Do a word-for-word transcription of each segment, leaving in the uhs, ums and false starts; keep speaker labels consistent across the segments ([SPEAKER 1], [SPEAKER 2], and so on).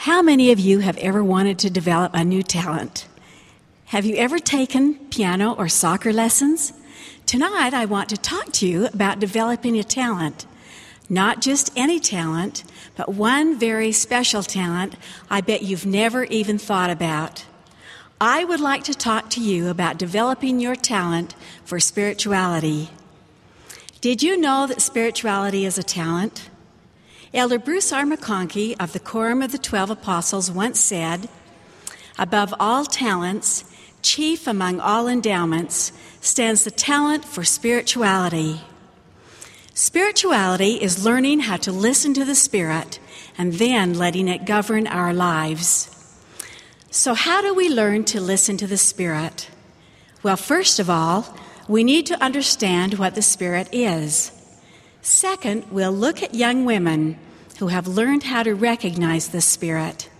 [SPEAKER 1] How many of you have ever wanted to develop a new talent? Have you ever taken piano or soccer lessons? Tonight, I want to talk to you about developing a talent. Not just any talent, but one very special talent I bet you've never even thought about. I would like to talk to you about developing your talent for spirituality. Did you know that spirituality is a talent? Elder Bruce R. McConkie of the Quorum of the Twelve Apostles once said, "Above all talents, chief among all endowments, stands the talent for spirituality." Spirituality is learning how to listen to the Spirit and then letting it govern our lives. So how do we learn to listen to the Spirit? Well, first of all, we need to understand what the Spirit is. Second, we'll look at young women who have learned how to recognize the Spirit.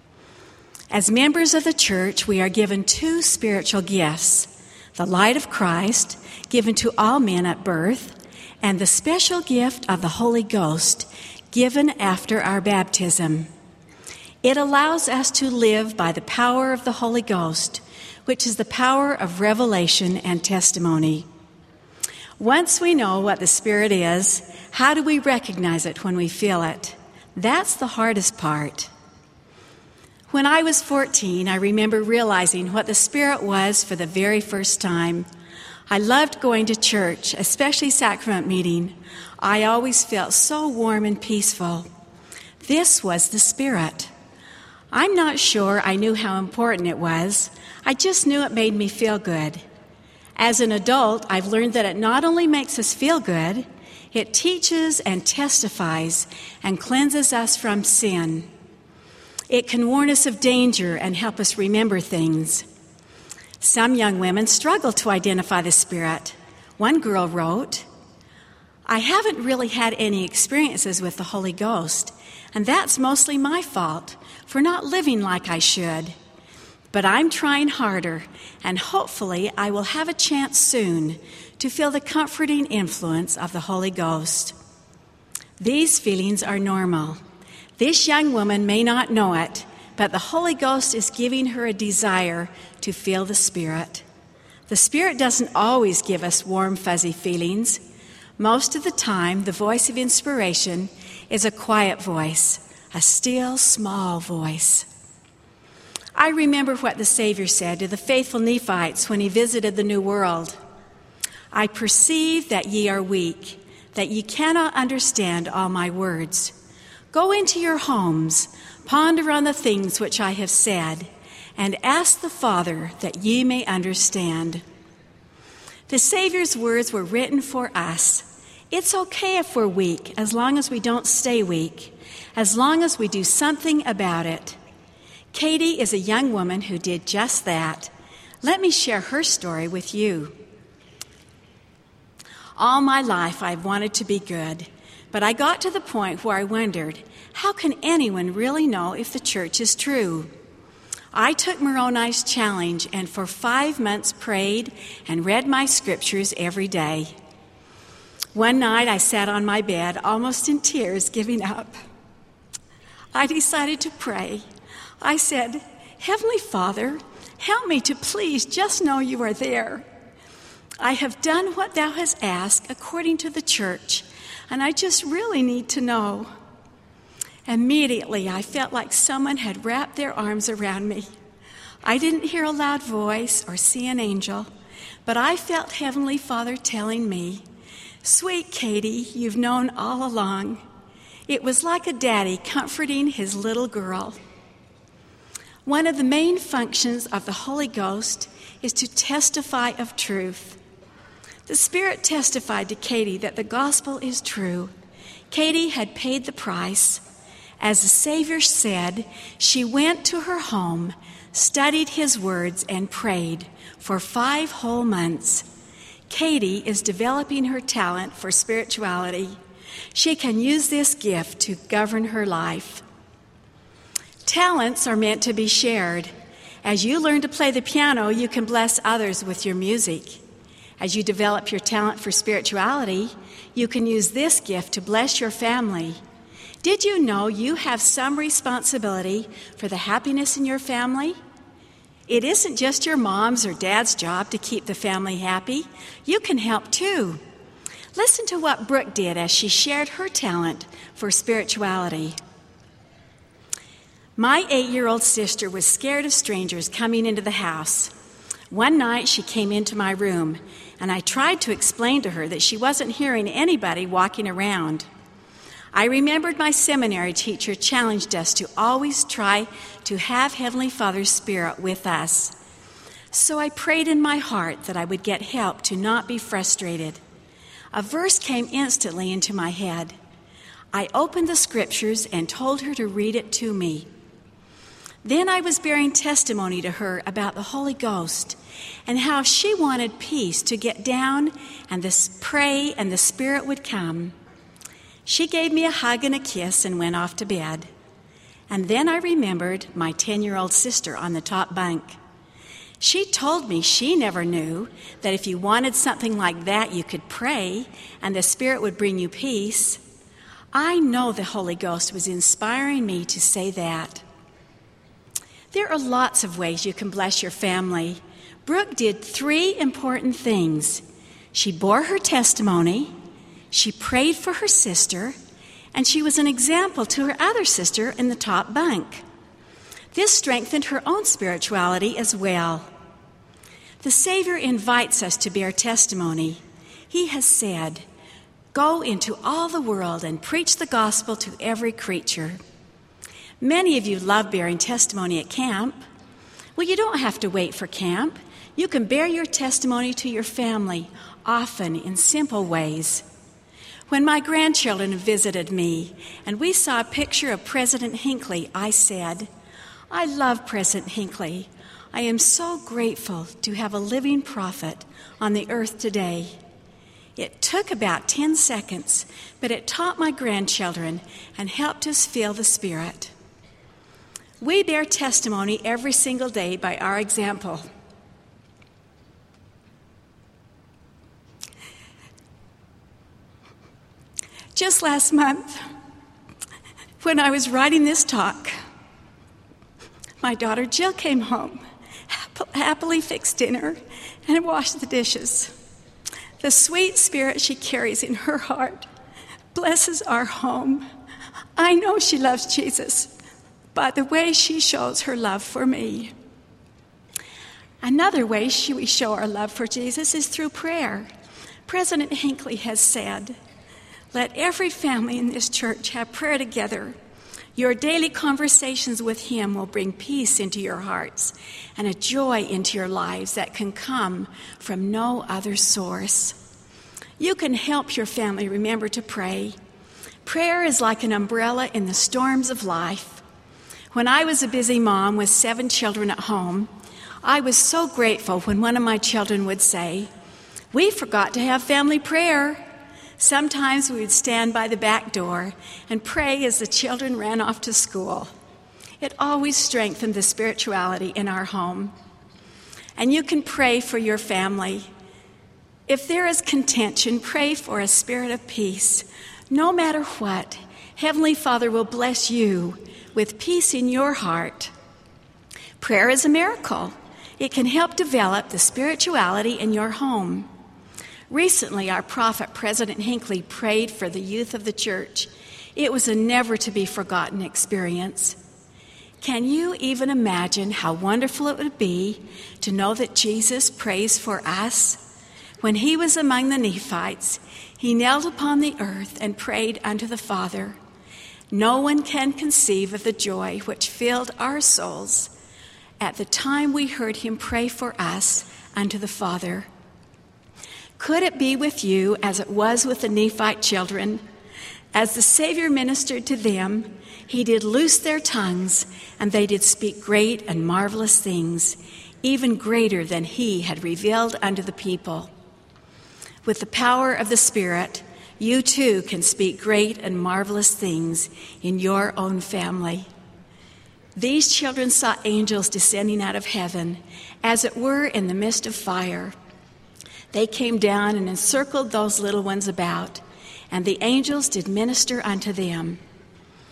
[SPEAKER 1] As members of the church, we are given two spiritual gifts: the light of Christ, given to all men at birth, and the special gift of the Holy Ghost, given after our baptism. It allows us to live by the power of the Holy Ghost, which is the power of revelation and testimony. Once we know what the Spirit is, how do we recognize it when we feel it? That's the hardest part. When I was fourteen, I remember realizing what the Spirit was for the very first time. I loved going to church, especially sacrament meeting. I always felt so warm and peaceful. This was the Spirit. I'm not sure I knew how important it was. I just knew it made me feel good. As an adult, I've learned that it not only makes us feel good, it teaches and testifies and cleanses us from sin. It can warn us of danger and help us remember things. Some young women struggle to identify the Spirit. One girl wrote, "I haven't really had any experiences with the Holy Ghost, and that's mostly my fault for not living like I should. But I'm trying harder, and hopefully I will have a chance soon to feel the comforting influence of the Holy Ghost." These feelings are normal. This young woman may not know it, but the Holy Ghost is giving her a desire to feel the Spirit. The Spirit doesn't always give us warm, fuzzy feelings. Most of the time, the voice of inspiration is a quiet voice, a still, small voice. I remember what the Savior said to the faithful Nephites when he visited the New World. "I perceive that ye are weak, that ye cannot understand all my words. Go into your homes, ponder on the things which I have said, and ask the Father that ye may understand." The Savior's words were written for us. It's okay if we're weak, as long as we don't stay weak, as long as we do something about it. Katie is a young woman who did just that. Let me share her story with you. All my life I've wanted to be good, but I got to the point where I wondered, how can anyone really know if the church is true? I took Moroni's challenge and for five months prayed and read my scriptures every day. One night I sat on my bed, almost in tears, giving up. I decided to pray. I said, "Heavenly Father, help me to please just know you are there. I have done what thou hast asked according to the church, and I just really need to know." Immediately, I felt like someone had wrapped their arms around me. I didn't hear a loud voice or see an angel, but I felt Heavenly Father telling me, "Sweet Katie, you've known all along." It was like a daddy comforting his little girl. One of the main functions of the Holy Ghost is to testify of truth. The Spirit testified to Katie that the gospel is true. Katie had paid the price. As the Savior said, she went to her home, studied his words, and prayed for five whole months. Katie is developing her talent for spirituality. She can use this gift to govern her life. Talents are meant to be shared. As you learn to play the piano, you can bless others with your music. As you develop your talent for spirituality, you can use this gift to bless your family. Did you know you have some responsibility for the happiness in your family? It isn't just your mom's or dad's job to keep the family happy. You can help too. Listen to what Brooke did as she shared her talent for spirituality. My eight-year-old sister was scared of strangers coming into the house. One night she came into my room, and I tried to explain to her that she wasn't hearing anybody walking around. I remembered my seminary teacher challenged us to always try to have Heavenly Father's Spirit with us. So I prayed in my heart that I would get help to not be frustrated. A verse came instantly into my head. I opened the scriptures and told her to read it to me. Then I was bearing testimony to her about the Holy Ghost and how she wanted peace to get down and this pray and the Spirit would come. She gave me a hug and a kiss and went off to bed. And then I remembered my ten-year-old sister on the top bunk. She told me she never knew that if you wanted something like that, you could pray and the Spirit would bring you peace. I know the Holy Ghost was inspiring me to say that. There are lots of ways you can bless your family. Brooke did three important things. She bore her testimony, she prayed for her sister, and she was an example to her other sister in the top bunk. This strengthened her own spirituality as well. The Savior invites us to bear testimony. He has said, "Go into all the world and preach the gospel to every creature." Many of you love bearing testimony at camp. Well, you don't have to wait for camp. You can bear your testimony to your family, often in simple ways. When my grandchildren visited me and we saw a picture of President Hinckley, I said, "I love President Hinckley. I am so grateful to have a living prophet on the earth today." It took about ten seconds, but it taught my grandchildren and helped us feel the Spirit. We bear testimony every single day by our example. Just last month, when I was writing this talk, my daughter Jill came home, happily fixed dinner, and washed the dishes. The sweet spirit she carries in her heart blesses our home. I know she loves Jesus by the way she shows her love for me. Another way she, we show our love for Jesus is through prayer. President Hinckley has said, "Let every family in this church have prayer together. Your daily conversations with him will bring peace into your hearts and a joy into your lives that can come from no other source." You can help your family remember to pray. Prayer is like an umbrella in the storms of life. When I was a busy mom with seven children at home, I was so grateful when one of my children would say, "We forgot to have family prayer." Sometimes we would stand by the back door and pray as the children ran off to school. It always strengthened the spirituality in our home. And you can pray for your family. If there is contention, pray for a spirit of peace. No matter what, Heavenly Father will bless you with peace in your heart. Prayer is a miracle. It can help develop the spirituality in your home. Recently, our prophet, President Hinckley, prayed for the youth of the church. It was a never-to-be-forgotten experience. Can you even imagine how wonderful it would be to know that Jesus prays for us? When he was among the Nephites, he knelt upon the earth and prayed unto the Father. No one can conceive of the joy which filled our souls at the time we heard him pray for us unto the Father. Could it be with you as it was with the Nephite children? As the Savior ministered to them, he did loose their tongues, and they did speak great and marvelous things, even greater than he had revealed unto the people. With the power of the Spirit, you too can speak great and marvelous things in your own family. These children saw angels descending out of heaven, as it were in the midst of fire. They came down and encircled those little ones about, and the angels did minister unto them.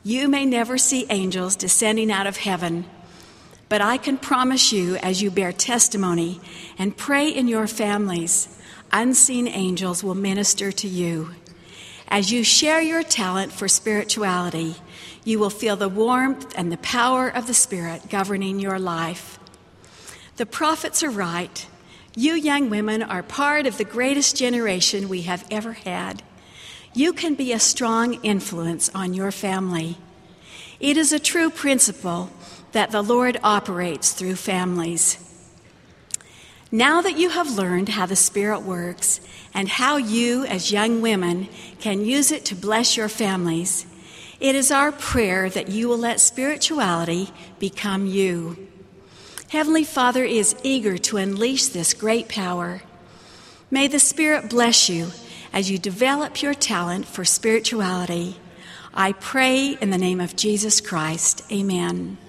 [SPEAKER 1] You may never see angels descending out of heaven, but I can promise you, as you bear testimony and pray in your families, unseen angels will minister to you. As you share your talent for spirituality, you will feel the warmth and the power of the Spirit governing your life. The prophets are right. You young women are part of the greatest generation we have ever had. You can be a strong influence on your family. It is a true principle that the Lord operates through families. Now that you have learned how the Spirit works and how you, as young women, can use it to bless your families, it is our prayer that you will let spirituality become you. Heavenly Father is eager to unleash this great power. May the Spirit bless you as you develop your talent for spirituality. I pray in the name of Jesus Christ. Amen.